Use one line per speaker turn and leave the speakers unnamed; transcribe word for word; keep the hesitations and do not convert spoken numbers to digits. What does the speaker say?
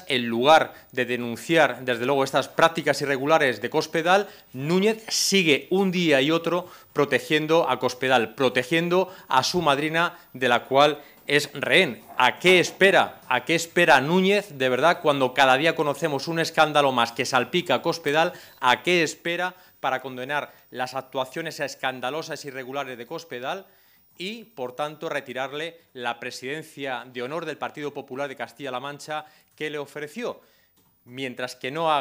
en lugar de denunciar, desde luego, estas prácticas irregulares de Cospedal, Núñez sigue un día y otro protegiendo a Cospedal, protegiendo a su madrina, de la cual es rehén. ¿A qué espera? ¿A qué espera Núñez, de verdad, cuando cada día conocemos un escándalo más que salpica a Cospedal? ¿A qué espera para condenar las actuaciones escandalosas e irregulares de Cospedal y, por tanto, retirarle la presidencia de honor del Partido Popular de Castilla-La Mancha que le ofreció? Mientras que no haga